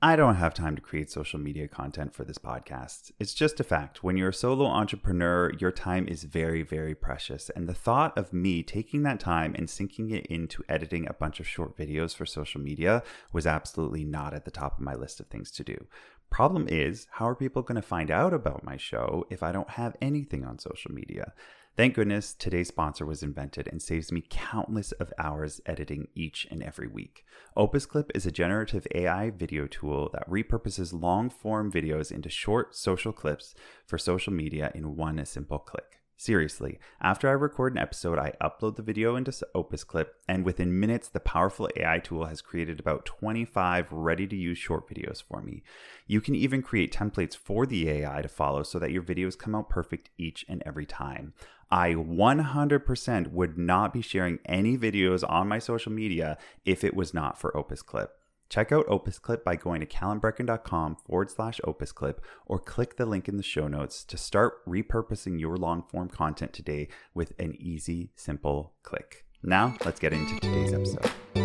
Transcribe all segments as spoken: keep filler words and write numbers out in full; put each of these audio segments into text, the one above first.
I don't have time to create social media content for this podcast. It's just a fact. When you're a solo entrepreneur, your time is very, very precious. And the thought of me taking that time and sinking it into editing a bunch of short videos for social media was absolutely not at the top of my list of things to do. Problem is, how are people going to find out about my show if I don't have anything on social media? Thank goodness today's sponsor was invented and saves me countless of hours editing each and every week. OpusClip is a generative A I video tool that repurposes long-form videos into short social clips for social media in one simple click. Seriously, after I record an episode, I upload the video into OpusClip, and within minutes, the powerful A I tool has created about twenty-five ready-to-use short videos for me. You can even create templates for the A I to follow so that your videos come out perfect each and every time. I one hundred percent would not be sharing any videos on my social media if it was not for OpusClip. Check out OpusClip by going to callumbrecken.com forward slash OpusClip or click the link in the show notes to start repurposing your long-form content today with an easy, simple click. Now, let's get into today's episode.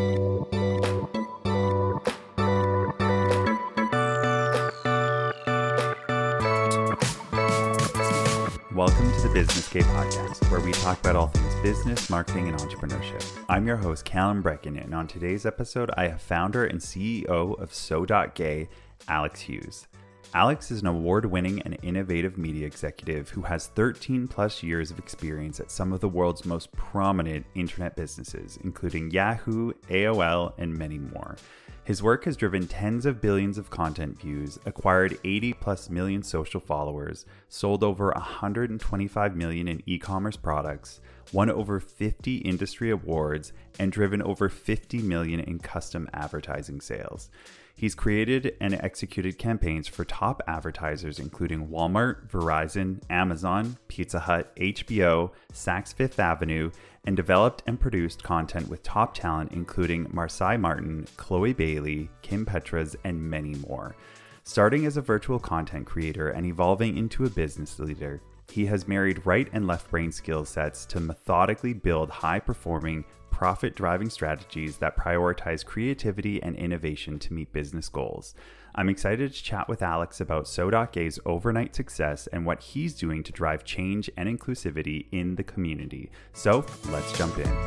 Welcome to the Business K Podcast, where we talk about all things business, marketing, and entrepreneurship. I'm your host, Callum Brecken, and on today's episode, I have founder and C E O of So dot Gay, Alex Hughes. Alex is an award-winning and innovative media executive who has thirteen plus years of experience at some of the world's most prominent internet businesses, including Yahoo, A O L, and many more. His work has driven tens of billions of content views, acquired eighty plus million social followers, sold over one hundred twenty-five million in e-commerce products, won over fifty industry awards, and driven over fifty million in custom advertising sales. He's created and executed campaigns for top advertisers including Walmart, Verizon, Amazon, Pizza Hut, H B O, Saks Fifth Avenue, and developed and produced content with top talent including Marsai Martin, Chloe Bailey, Kim Petras, and many more. Starting as a virtual content creator and evolving into a business leader, he has married right and left brain skill sets to methodically build high-performing, profit-driving strategies that prioritize creativity and innovation to meet business goals. I'm excited to chat with Alex about So dot Gay's overnight success and what he's doing to drive change and inclusivity in the community. So let's jump in.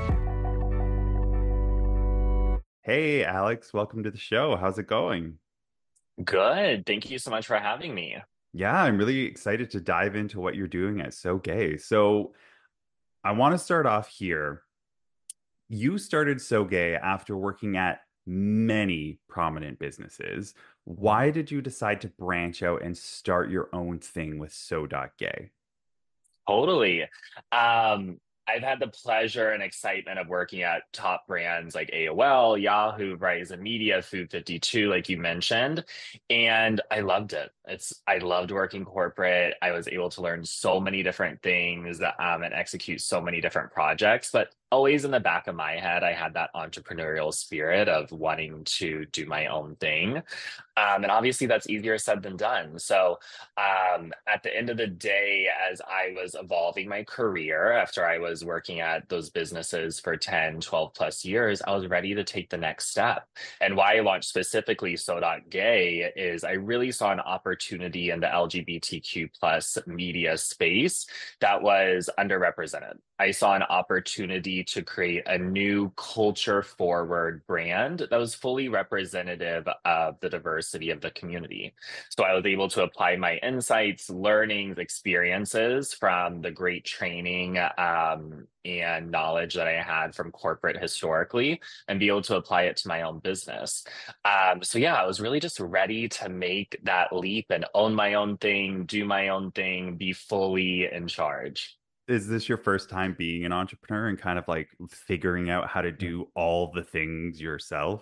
Hey, Alex, welcome to the show. How's it going? Good. Thank you so much for having me. Yeah, I'm really excited to dive into what you're doing at So Gay. So I want to start off here. You started So Gay after working at many prominent businesses. Why did you decide to branch out and start your own thing with So dot Gay? Totally. Um, I've had the pleasure and excitement of working at top brands like A O L, Yahoo, Verizon Media, Food fifty-two, like you mentioned, and I loved it. It's I loved working corporate. I was able to learn so many different things um, and execute so many different projects, but always in the back of my head, I had that entrepreneurial spirit of wanting to do my own thing. Um, and obviously, that's easier said than done. So, um, at the end of the day, as I was evolving my career after I was working at those businesses for ten, twelve plus years, I was ready to take the next step. And why I launched specifically So dot Gay is I really saw an opportunity in the L G B T Q plus media space that was underrepresented. I saw an opportunity to create a new culture forward brand that was fully representative of the diversity of the community. So I was able to apply my insights, learnings, experiences from the great training um, and knowledge that I had from corporate historically and be able to apply it to my own business. Um, so yeah, I was really just ready to make that leap and own my own thing, do my own thing, be fully in charge. Is this your first time being an entrepreneur and kind of like figuring out how to do all the things yourself?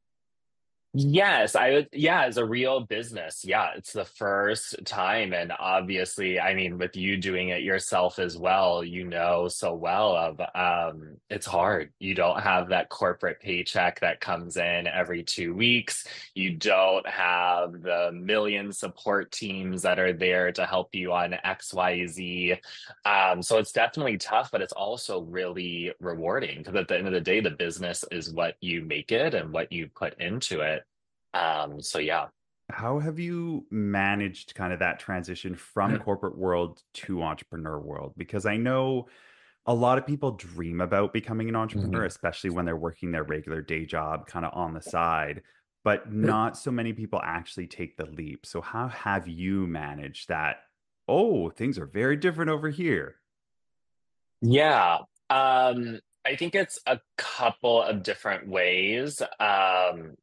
Yes, I would. Yeah, as a real business. Yeah, it's the first time. And obviously, I mean, with you doing it yourself as well, you know so well of um, it's hard. You don't have that corporate paycheck that comes in every two weeks. You don't have the million support teams that are there to help you on X, Y, Z. Um, so it's definitely tough, but it's also really rewarding because at the end of the day, the business is what you make it and what you put into it. Um, so yeah. How have you managed kind of that transition from corporate world to entrepreneur world? Because I know a lot of people dream about becoming an entrepreneur, Mhm. especially when they're working their regular day job kind of on the side, but not so many people actually take the leap. So how have you managed that? Oh, things are very different over here. Yeah. Um, I think it's a couple of different ways. Um,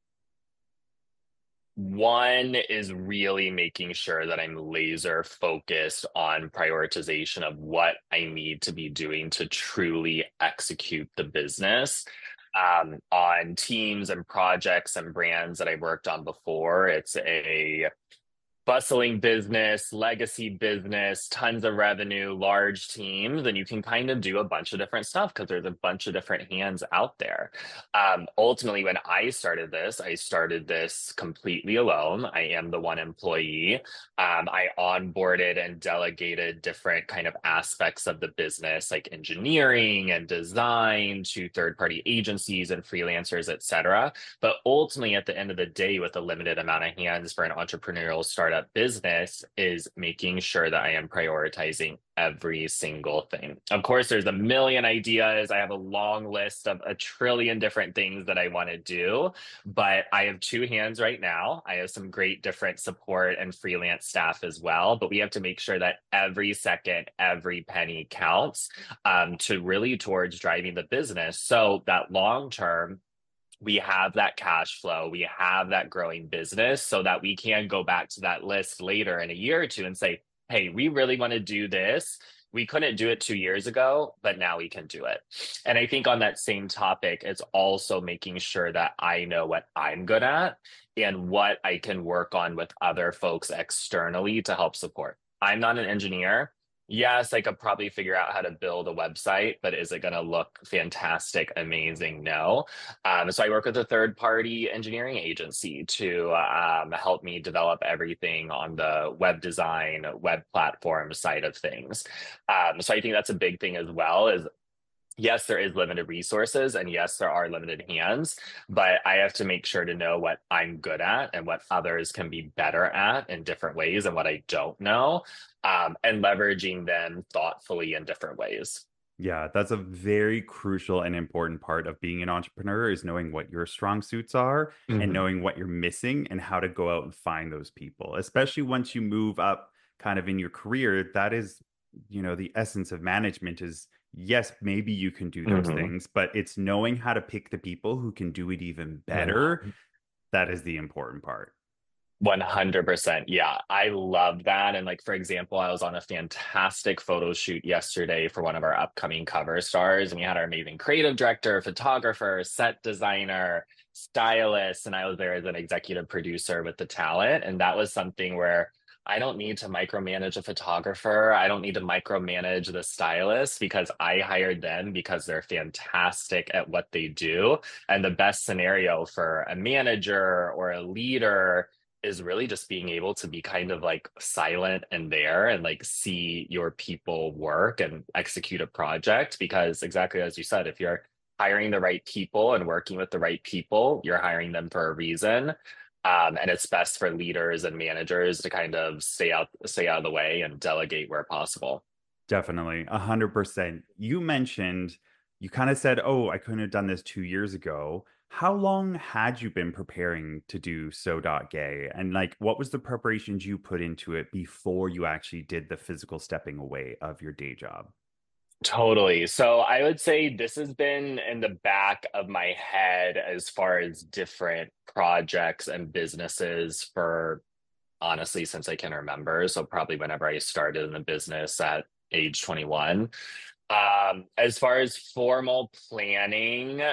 one is really making sure that I'm laser focused on prioritization of what I need to be doing to truly execute the business. Um, on teams and projects and brands that I worked on before, it's a bustling business, legacy business, tons of revenue, large teams, and you can kind of do a bunch of different stuff because there's a bunch of different hands out there. Um, ultimately, when I started this, I started this completely alone. I am the one employee. Um, I onboarded and delegated different kind of aspects of the business, like engineering and design, to third-party agencies and freelancers, et cetera. But ultimately, at the end of the day, with a limited amount of hands for an entrepreneurial startup business, is making sure that I am prioritizing every single thing. Of course, there's a million ideas. I have a long list of a trillion different things that I want to do, but I have two hands right now. I have some great different support and freelance staff as well, but we have to make sure that every second, every penny counts, um, to really towards driving the business. So that long term, we have that cash flow, we have that growing business so that we can go back to that list later in a year or two and say, hey, we really want to do this. We couldn't do it two years ago, but now we can do it. And I think on that same topic, it's also making sure that I know what I'm good at and what I can work on with other folks externally to help support. I'm not an engineer. Yes, I could probably figure out how to build a website, but is it going to look fantastic, amazing? No. Um, so I work with a third party engineering agency to um, help me develop everything on the web design, web platform side of things. Um, so I think that's a big thing as well is yes, there is limited resources and yes, there are limited hands, but I have to make sure to know what I'm good at and what others can be better at in different ways and what I don't know, um, and leveraging them thoughtfully in different ways. Yeah, that's a very crucial and important part of being an entrepreneur is knowing what your strong suits are and Mhm. knowing what you're missing and how to go out and find those people. Especially once you move up kind of in your career, that is, you know, the essence of management is yes, maybe you can do those Mhm. things, but it's knowing how to pick the people who can do it even One better. That is the important part. one hundred percent. Yeah, I love that. And like, for example, I was on a fantastic photo shoot yesterday for one of our upcoming cover stars, and we had our amazing creative director, photographer, set designer, stylist, and I was there as an executive producer with the talent. And that was something where I don't need to micromanage a photographer. I don't need to micromanage the stylist because I hired them because they're fantastic at what they do. And the best scenario for a manager or a leader is really just being able to be kind of like silent and there and like see your people work and execute a project. Because exactly as you said, if you're hiring the right people and working with the right people, you're hiring them for a reason. Um, and it's best for leaders and managers to kind of stay out stay out of the way and delegate where possible. Definitely, a hundred percent. You mentioned you kind of said, "Oh, I couldn't have done this two years ago." How long had you been preparing to do So Gay? And like, what was the preparations you put into it before you actually did the physical stepping away of your day job? Totally. So I would say this has been in the back of my head as far as different projects and businesses for honestly since I can remember. So probably whenever I started in the business at age twenty-one. Um, as far as formal planning,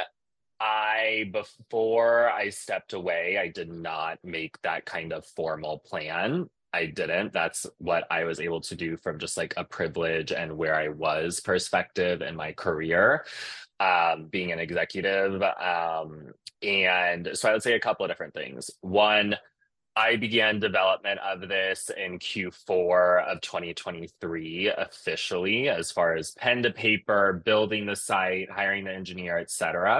I before I stepped away, I did not make that kind of formal plan. I didn't. That's what I was able to do from just like a privilege and where I was perspective in my career, um, being an executive. Um, and so I would say a couple of different things. One, I began development of this in Q four of twenty twenty-three officially, as far as pen to paper, building the site, hiring the engineer, et cetera.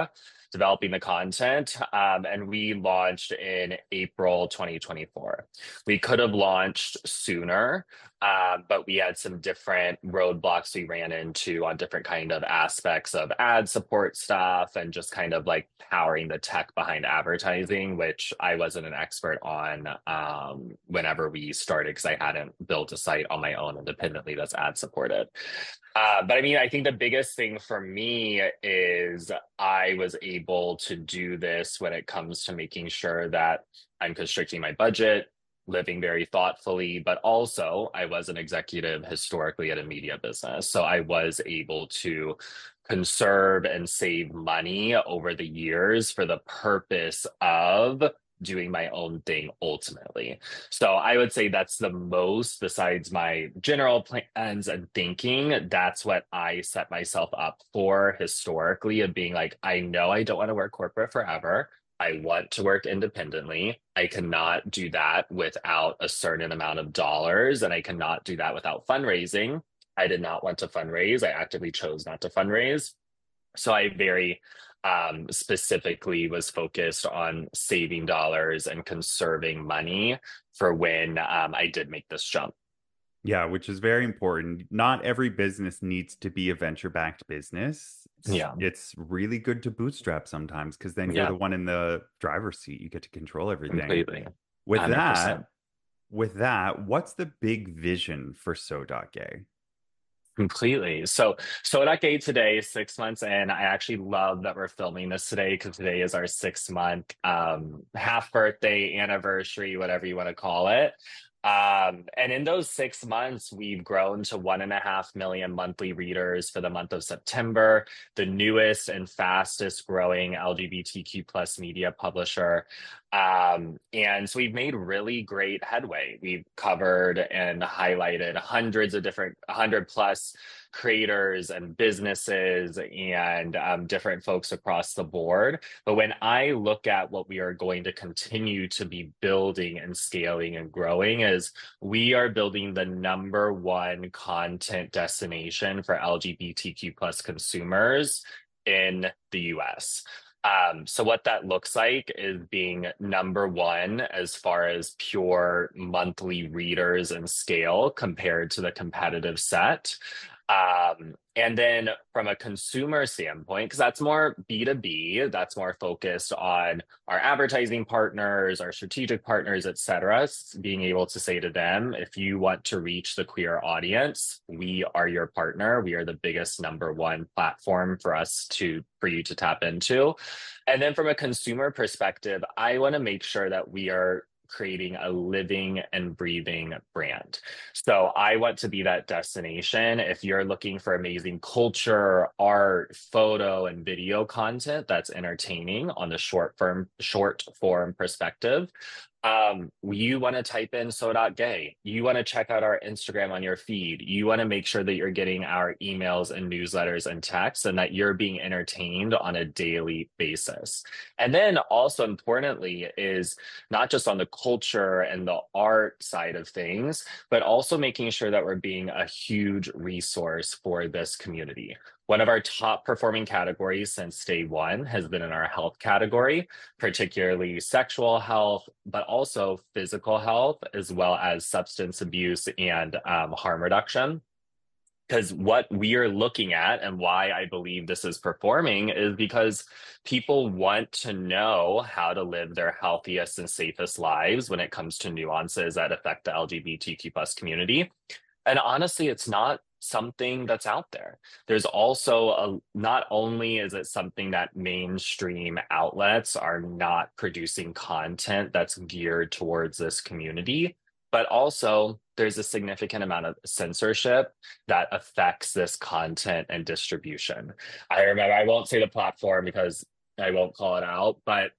developing the content, um, and we launched in April twenty twenty-four. We could have launched sooner, uh, but we had some different roadblocks we ran into on different kind of aspects of ad support stuff and just kind of like powering the tech behind advertising, which I wasn't an expert on um, whenever we started because I hadn't built a site on my own independently that's ad supported. Uh, but I mean, I think the biggest thing for me is I was able to do this when it comes to making sure that I'm constricting my budget, living very thoughtfully, but also I was an executive historically at a media business. So I was able to conserve and save money over the years for the purpose of doing my own thing ultimately. So I would say that's the most, besides my general plans and thinking, that's what I set myself up for historically, of being like, I know I don't want to work corporate forever. I want to work independently. I cannot do that without a certain amount of dollars, and I cannot do that without fundraising. I did not want to fundraise. I actively chose not to fundraise. So I very um, specifically was focused on saving dollars and conserving money for when um, I did make this jump. Yeah, which is very important. Not every business needs to be a venture-backed business. It's, Yeah. it's really good to bootstrap sometimes because then you're Yeah. the one in the driver's seat. You get to control everything. Completely. With one hundred percent. that, with that, what's the big vision for So.Gay? Completely. So, so at Gay today, six months in, I actually love that we're filming this today because today is our six month um, half birthday, anniversary, whatever you want to call it. Um, and in those six months, we've grown to one and a half million monthly readers for the month of September, the newest and fastest growing L G B T Q plus media publisher. Um, and so we've made really great headway. We've covered and highlighted hundreds of different, one hundred plus creators and businesses and um, different folks across the board. But when I look at what we are going to continue to be building and scaling and growing, is we are building the number one content destination for L G B T Q plus consumers in the U S. Um, so what that looks like is being number one as far as pure monthly readers and scale compared to the competitive set. Um, and then from a consumer standpoint, because that's more B two B, that's more focused on our advertising partners, our strategic partners, et cetera, being able to say to them, if you want to reach the queer audience, we are your partner. We are the biggest number one platform for us to, for you to tap into. And then from a consumer perspective, I want to make sure that we are creating a living and breathing brand. So I want to be that destination. If you're looking for amazing culture, art, photo, and video content that's entertaining on the short form, short form perspective, um, you want to type in So.Gay. You want to check out our Instagram on your feed. You want to make sure that you're getting our emails and newsletters and texts and that you're being entertained on a daily basis. And then also importantly is not just on the culture and the art side of things, but also making sure that we're being a huge resource for this community. One of our top performing categories since day one has been in our health category, particularly sexual health, but also physical health, as well as substance abuse and um, harm reduction. Because what we are looking at and why I believe this is performing is because people want to know how to live their healthiest and safest lives when it comes to nuances that affect the L G B T Q plus community. And honestly, it's not something that's out there. There's also a, not only is it something that mainstream outlets are not producing content that's geared towards this community, but also there's a significant amount of censorship that affects this content and distribution. I remember, I won't say the platform because I won't call it out, but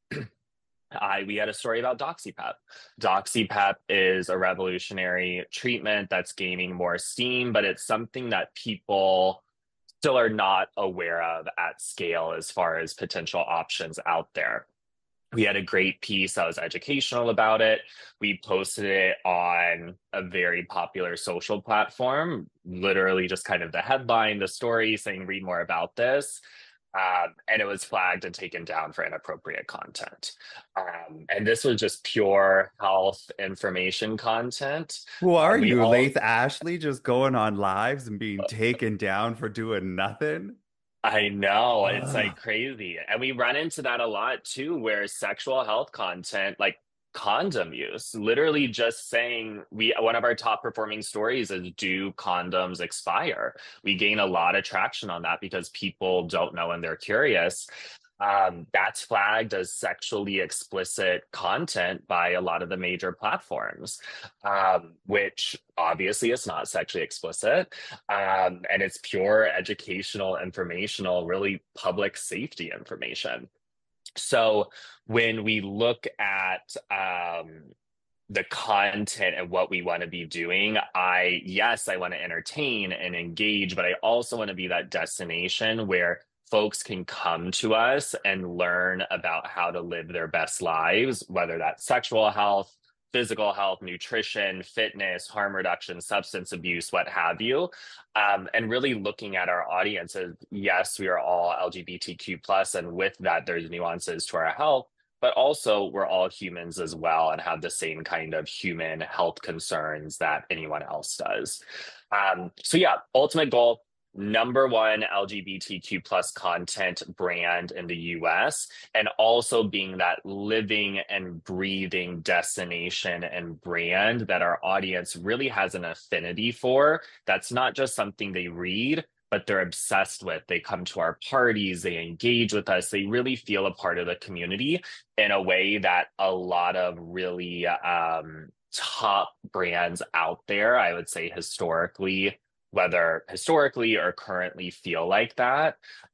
I, we had a story about DoxyPep. DoxyPep is a revolutionary treatment that's gaining more steam, but it's something that people still are not aware of at scale as far as potential options out there. We had a great piece that was educational about it. We posted it on a very popular social platform, literally just kind of the headline, the story saying, read more about this. Um, and it was flagged and taken down for inappropriate content. Um, and this was just pure health information content. Who are Um, we you, all Laith Ashley, just going on lives and being taken down for doing nothing? I know it's Ugh. like crazy. And we run into that a lot too, where sexual health content, like condom use, literally just saying we one of our top performing stories is do condoms expire? We gain a lot of traction on that because people don't know and they're curious. Um, that's flagged as sexually explicit content by a lot of the major platforms, um, which obviously is not sexually explicit. Um, and it's pure educational, informational, really public safety information. So when we look at um, the content and what we want to be doing, I, yes, I want to entertain and engage, but I also want to be that destination where folks can come to us and learn about how to live their best lives, whether that's sexual health, physical health, nutrition, fitness, harm reduction, substance abuse, what have you. Um, and really looking at our audiences. Yes, we are all L G B T Q plus, and with that, there's nuances to our health, but also we're all humans as well and have the same kind of human health concerns that anyone else does. Um, so yeah, ultimate goal, number one L G B T Q plus content brand in the U S, and also being that living and breathing destination and brand that our audience really has an affinity for. That's not just something they read, but they're obsessed with. They come to our parties, they engage with us, they really feel a part of the community in a way that a lot of really um, top brands out there, I would say historically, whether historically or currently feel like that.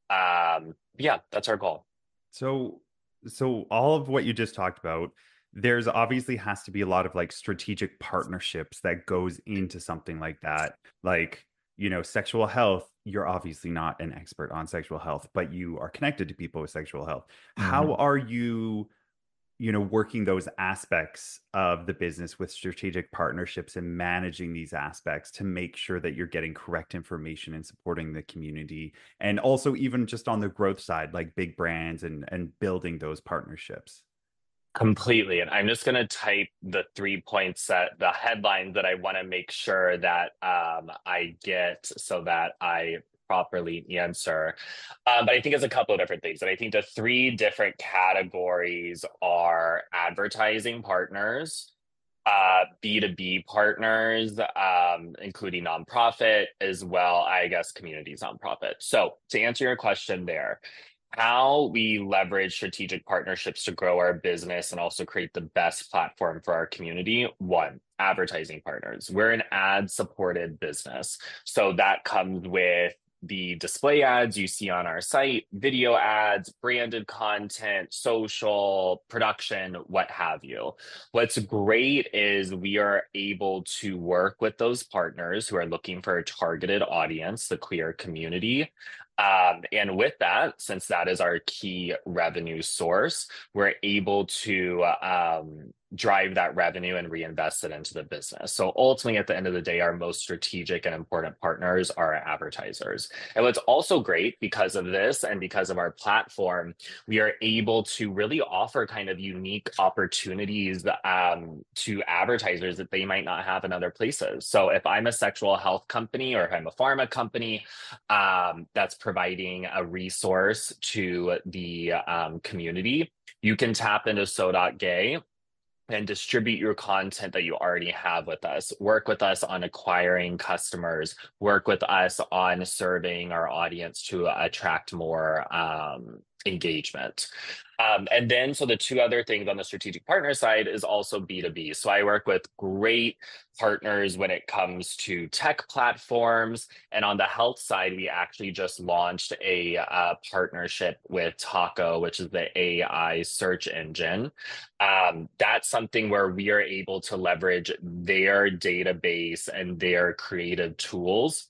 Um, yeah, that's our goal. So, so all of what you just talked about, there's obviously has to be a lot of like strategic partnerships that goes into something like that. Like, you know, sexual health, you're obviously not an expert on sexual health, but you are connected to people with sexual health. How Mhm. are you, you know, working those aspects of the business with strategic partnerships and managing these aspects to make sure that you're getting correct information and supporting the community, and also even just on the growth side, like big brands and and building those partnerships? Completely. And I'm just going to type the three points that the headline that I want to make sure that um, I get so that I properly answer. Um, but I think it's a couple of different things. And I think the three different categories are advertising partners, uh, B two B partners, um, including nonprofit, as well, I guess, communities nonprofit. So to answer your question there, how we leverage strategic partnerships to grow our business and also create the best platform for our community. One, advertising partners. We're an ad supported business. So that comes with the display ads you see on our site, video ads, branded content, social, production, what have you. What's great is we are able to work with those partners who are looking for a targeted audience, the queer community. Um, and with that, since that is our key revenue source, we're able to um, drive that revenue and reinvest it into the business. So ultimately, at the end of the day, our most strategic and important partners are our advertisers. And what's also great because of this and because of our platform, we are able to really offer kind of unique opportunities um, to advertisers that they might not have in other places. So if I'm a sexual health company or if I'm a pharma company, um, that's providing a resource to the um, community, you can tap into so.gay and distribute your content that you already have with us. Work with us on acquiring customers. Work with us on serving our audience to attract more um, engagement. Um, and then, so the two other things on the strategic partner side is also B two B. So I work with great partners when it comes to tech platforms. And on the health side, we actually just launched a uh, partnership with Taco, which is the A I search engine. Um, that's something where we are able to leverage their database and their creative tools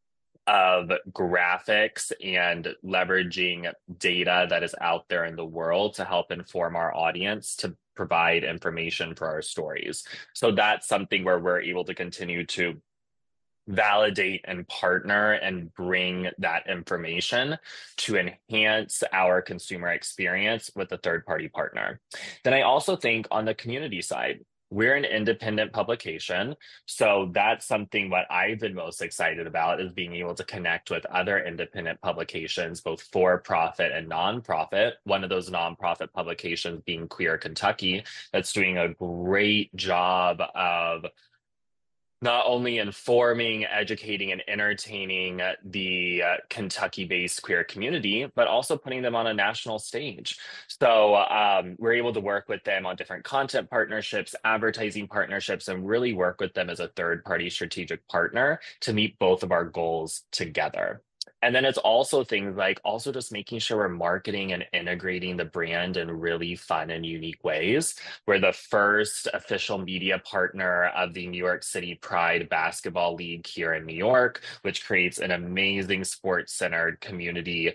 of graphics and leveraging data that is out there in the world to help inform our audience to provide information for our stories. So that's something where we're able to continue to validate and partner and bring that information to enhance our consumer experience with a third party partner. Then I also think on the community side, we're an independent publication. So that's something what I've been most excited about is being able to connect with other independent publications, both for profit and nonprofit. One of those nonprofit publications being Queer Kentucky, that's doing a great job of not only informing, educating, and entertaining the uh, Kentucky-based queer community, but also putting them on a national stage. So um, we're able to work with them on different content partnerships, advertising partnerships, and really work with them as a third-party strategic partner to meet both of our goals together. And then it's also things like also just making sure we're marketing and integrating the brand in really fun and unique ways. We're the first official media partner of the New York City Pride Basketball League here in New York, which creates an amazing sports-centered community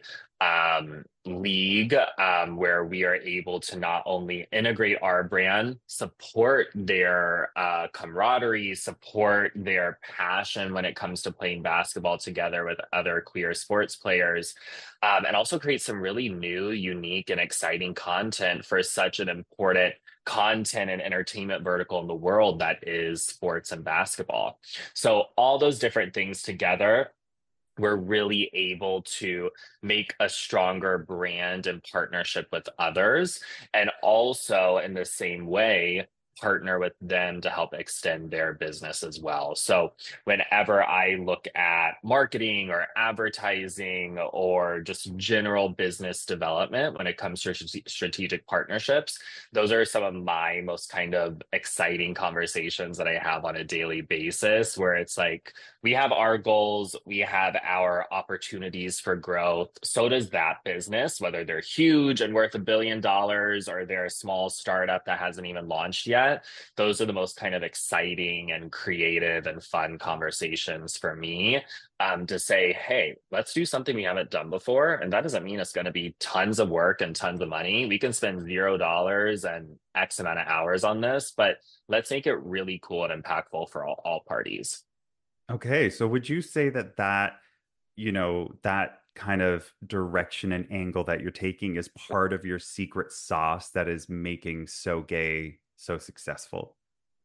um, league um, where we are able to not only integrate our brand, support their uh, camaraderie, support their passion when it comes to playing basketball together with other queer sports players, um, and also create some really new, unique, and exciting content for such an important content and entertainment vertical in the world that is sports and basketball. So all those different things together, we're really able to make a stronger brand and partnership with others. And also in the same way, partner with them to help extend their business as well. So whenever I look at marketing or advertising or just general business development, when it comes to strategic partnerships, those are some of my most kind of exciting conversations that I have on a daily basis, where it's like, we have our goals, we have our opportunities for growth. So does that business, whether they're huge and worth a billion dollars or they're a small startup that hasn't even launched yet. Those are the most kind of exciting and creative and fun conversations for me, um, to say, hey, let's do something we haven't done before. And that doesn't mean it's going to be tons of work and tons of money. We can spend zero dollars and X amount of hours on this, but let's make it really cool and impactful for all, all parties. Okay, so would you say that that, you know, that kind of direction and angle that you're taking is part of your secret sauce that is making So Gay so successful?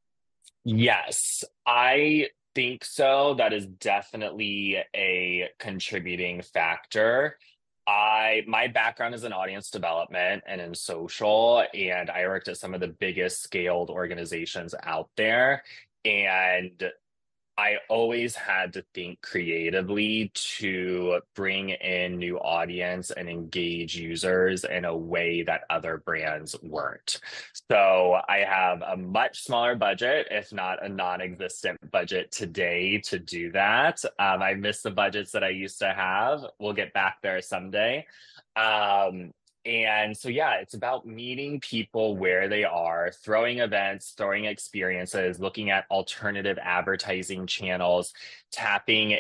Yes, I think so. That is definitely a contributing factor. I my background is in audience development and in social, and I worked at some of the biggest scaled organizations out there. And I always had to think creatively to bring in new audience and engage users in a way that other brands weren't. So I have a much smaller budget, if not a non-existent budget today to do that. Um, I miss the budgets that I used to have. We'll get back there someday. Um, And so, yeah, it's about meeting people where they are, throwing events, throwing experiences, looking at alternative advertising channels, tapping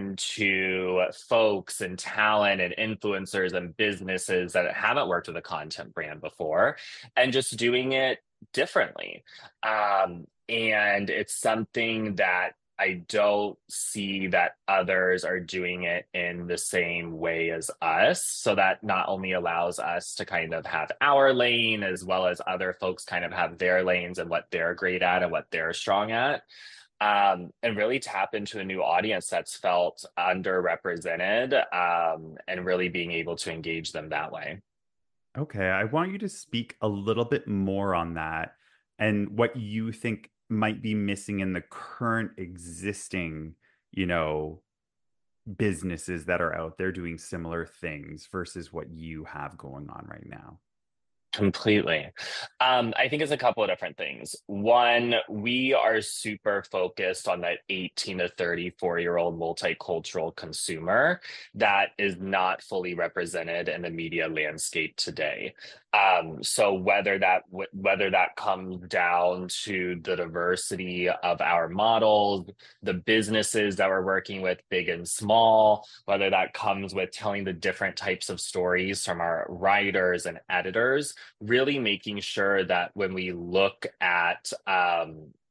into folks and talent and influencers and businesses that haven't worked with a content brand before, and just doing it differently. Um, and it's something that I don't see that others are doing it in the same way as us. So that not only allows us to kind of have our lane, as well as other folks kind of have their lanes and what they're great at and what they're strong at. Um, and really tap into a new audience that's felt underrepresented, um, and really being able to engage them that way. Okay, I want you to speak a little bit more on that and what you think might be missing in the current existing, you know, businesses that are out there doing similar things versus what you have going on right now. Completely. Um, I think it's a couple of different things. One, we are super focused on that eighteen to thirty-four year old multicultural consumer that is not fully represented in the media landscape today. Um, so whether that whether that comes down to the diversity of our models, the businesses that we're working with, big and small, whether that comes with telling the different types of stories from our writers and editors, really making sure that when we look at um,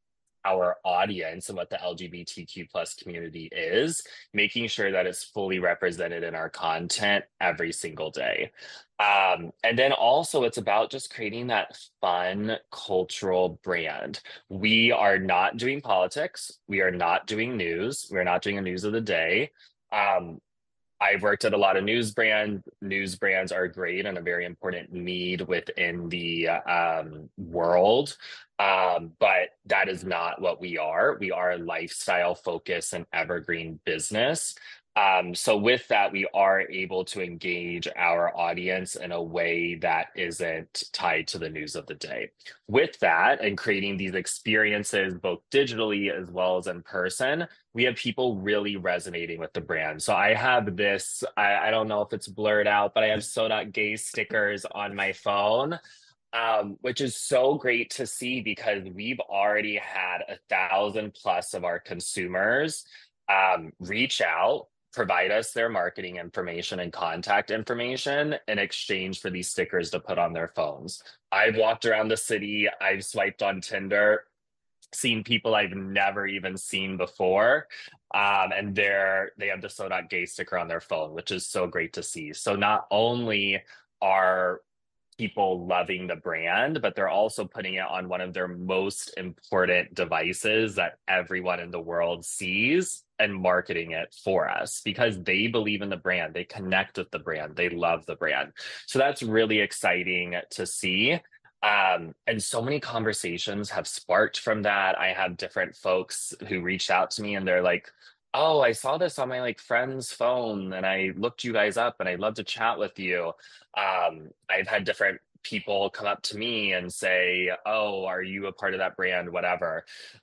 our audience and what the L G B T Q plus community is, making sure that it's fully represented in our content every single day. Um, and then also it's about just creating that fun cultural brand. We are not doing politics. We are not doing news. We're not doing a news of the day. Um, I've worked at a lot of news brands. News brands are great and a very important need within the um, world. Um, but that is not what we are. We are a lifestyle focused and evergreen business. Um, so with that, we are able to engage our audience in a way that isn't tied to the news of the day. With that, and creating these experiences both digitally as well as in person, we have people really resonating with the brand. So I have this, I, I don't know if it's blurred out, but I have So Not Gay stickers on my phone, um, which is so great to see because we've already had a thousand plus of our consumers um, reach out, provide us their marketing information and contact information in exchange for these stickers to put on their phones. I've walked around the city, I've swiped on Tinder, seen people I've never even seen before. Um, and they're they have the So Not Gay sticker on their phone, which is so great to see. So not only are people loving the brand, but they're also putting it on one of their most important devices that everyone in the world sees and marketing it for us because they believe in the brand, they connect with the brand, they love the brand. So that's really exciting to see. Um, and so many conversations have sparked from that. I have different folks who reached out to me and they're like, oh, I saw this on my like friend's phone and I looked you guys up and I'd love to chat with you. Um, I've had different people come up to me and say, oh, are you a part of that brand? Whatever.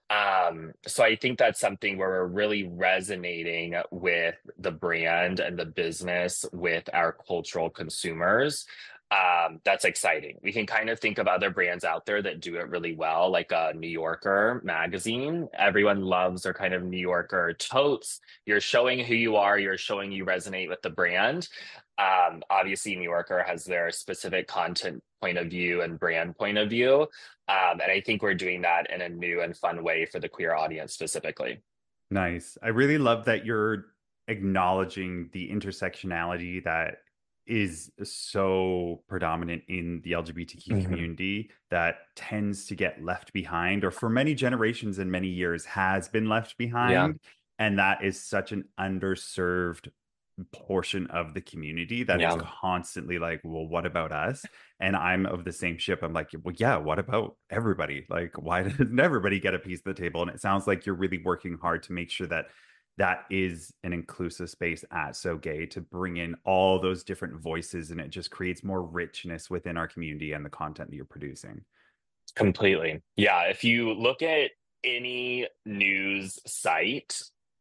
Um, so I think that's something where we're really resonating with the brand and the business with our cultural consumers. Um, that's exciting. We can kind of think of other brands out there that do it really well, like a New Yorker magazine. Everyone loves their kind of New Yorker totes. You're showing who you are, you're showing you resonate with the brand. Um, obviously, New Yorker has their specific content point of view and brand point of view. Um, and I think we're doing that in a new and fun way for the queer audience specifically. Nice. I really love that you're acknowledging the intersectionality that is so predominant in the L G B T Q Mhm. community that tends to get left behind, or for many generations and many years has been left Yeah. behind. And that is such an underserved portion of the community that is Yeah. constantly like, well, what about us? And I'm of the same ship. I'm like, well, yeah, what about everybody? Like, why doesn't everybody get a piece of the table? And it sounds like you're really working hard to make sure that that is an inclusive space at So Gay to bring in all those different voices, and it just creates more richness within our community and the content that you're producing. Completely. Yeah. If you look at any news site,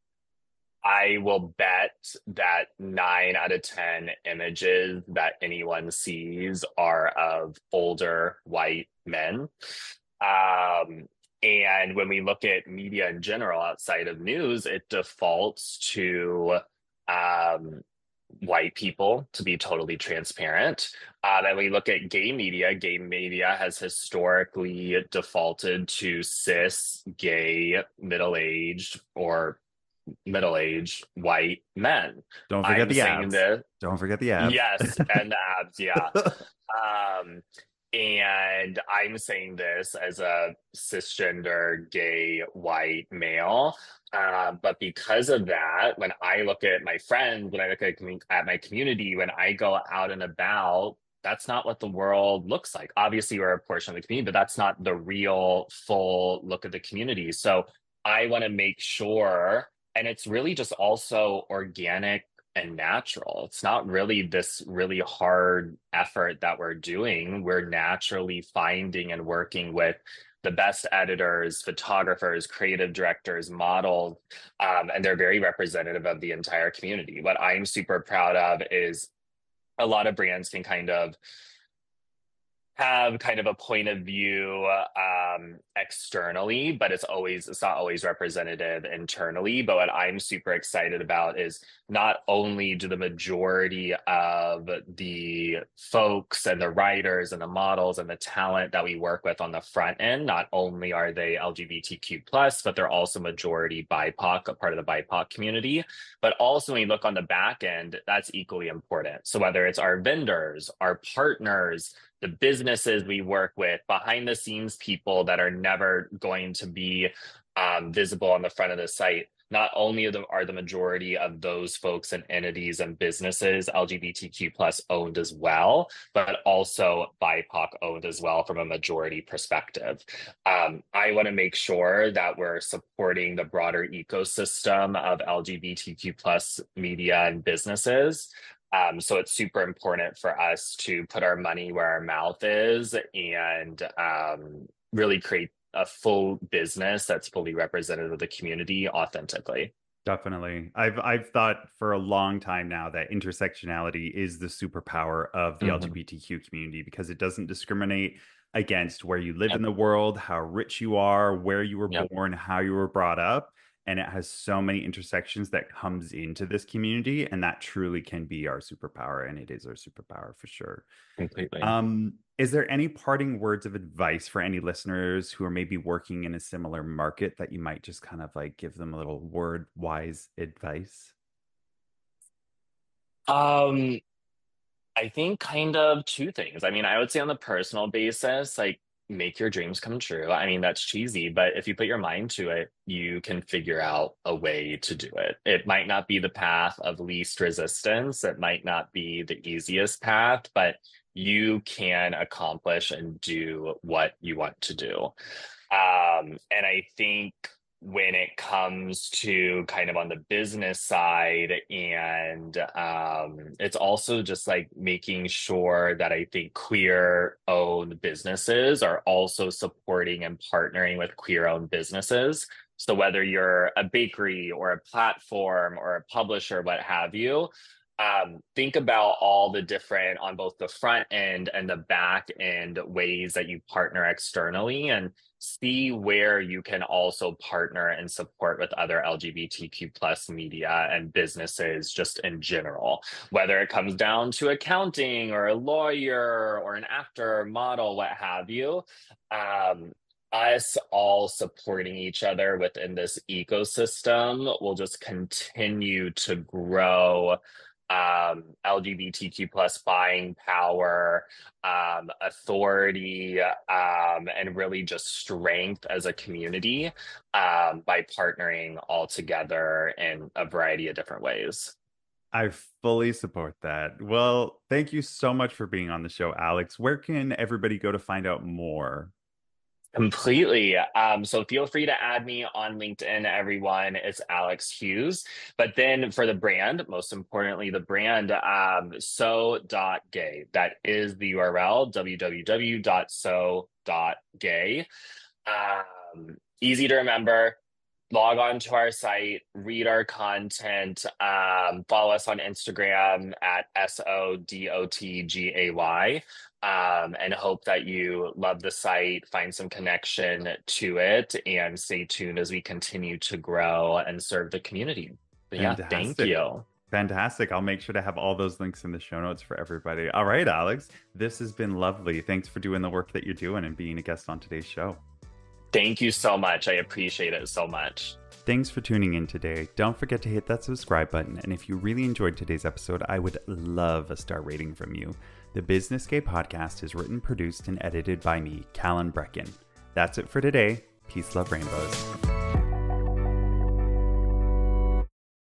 I will bet that nine out of ten images that anyone sees are of older white men. Um, and when we look at media in general outside of news, it defaults to um, white people, to be totally transparent. Um, and we look at gay media, gay media has historically defaulted to cis, gay, middle-aged, or middle-aged white men. Don't forget I'm the saying abs. this, Don't forget the abs. yes, and the abs, yeah. Um, and I'm saying this as a cisgender, gay, white male. Uh, but because of that, when I look at my friends, when I look at, at my community, when I go out and about, that's not what the world looks like. Obviously, we're a portion of the community, but that's not the real full look of the community. So I want to make sure, and it's really just also organic and natural. It's not really this really hard effort that we're doing. We're naturally finding and working with the best editors, photographers, creative directors, models, um, and they're very representative of the entire community. What I'm super proud of is a lot of brands can kind of have kind of a point of view um, externally, but it's always it's not always representative internally. But what I'm super excited about is not only do the majority of the folks and the writers and the models and the talent that we work with on the front end, not only are they L G B T Q plus, but they're also majority B I P O C, a part of the B I P O C community. But also when you look on the back end, that's equally important. So whether it's our vendors, our partners, the businesses we work with, behind the scenes people that are never going to be um, visible on the front of the site, not only are the, are the majority of those folks and entities and businesses L G B T Q plus owned as well, but also B I P O C owned as well from a majority perspective. Um, I want to make sure that we're supporting the broader ecosystem of L G B T Q plus media and businesses. Um, so it's super important for us to put our money where our mouth is and um, really create a full business that's fully representative of the community authentically. Definitely. I've I've thought for a long time now that intersectionality is the superpower of the Mm-hmm. L G B T Q community because it doesn't discriminate against where you live Yep. in the world, how rich you are, where you were Yep. born, how you were brought up. And it has so many intersections that comes into this community. And that truly can be our superpower. And it is our superpower for sure. Completely. Um, is there any parting words of advice for any listeners who are maybe working in a similar market that you might just kind of like give them a little word wise advice? Um, I think kind of two things. I mean, I would say on the personal basis, like make your dreams come true. I mean, that's cheesy, but if you put your mind to it, you can figure out a way to do it. It might not be the path of least resistance. It might not be the easiest path, but you can accomplish and do what you want to do. Um, and I think when it comes to kind of on the business side, and um, it's also just like making sure that I think queer owned businesses are also supporting and partnering with queer owned businesses. So whether you're a bakery or a platform or a publisher, what have you, um, think about all the different on both the front end and the back end ways that you partner externally and see where you can also partner and support with other L G B T Q plus media and businesses just in general, whether it comes down to accounting or a lawyer or an actor or model, what have you. Um, us all supporting each other within this ecosystem will just continue to grow um, L G B T Q plus buying power, um, authority, um, and really just strength as a community um, by partnering all together in a variety of different ways. I fully support that. Well, thank you so much for being on the show, Alex. Where can everybody go to find out more? Completely. Um, so feel free to add me on LinkedIn, everyone. It's Alex Hughes. But then for the brand, most importantly, the brand, um, so dot gay. That is the U R L, w w w dot so dot gay. Um, easy to remember. Log on to our site, read our content, um, follow us on Instagram at S O D O T G A Y, um, and hope that you love the site, find some connection to it, and stay tuned as we continue to grow and serve the community. But yeah, thank Fantastic. you. Fantastic. I'll make sure to have all those links in the show notes for everybody. All right, Alex, this has been lovely. Thanks for doing the work that you're doing and being a guest on today's show. Thank you so much. I appreciate it so much. Thanks for tuning in today. Don't forget to hit that subscribe button. And if you really enjoyed today's episode, I would love a star rating from you. The Business Gay podcast is written, produced, and edited by me, Callan Brecken. That's it for today. Peace, love, rainbows.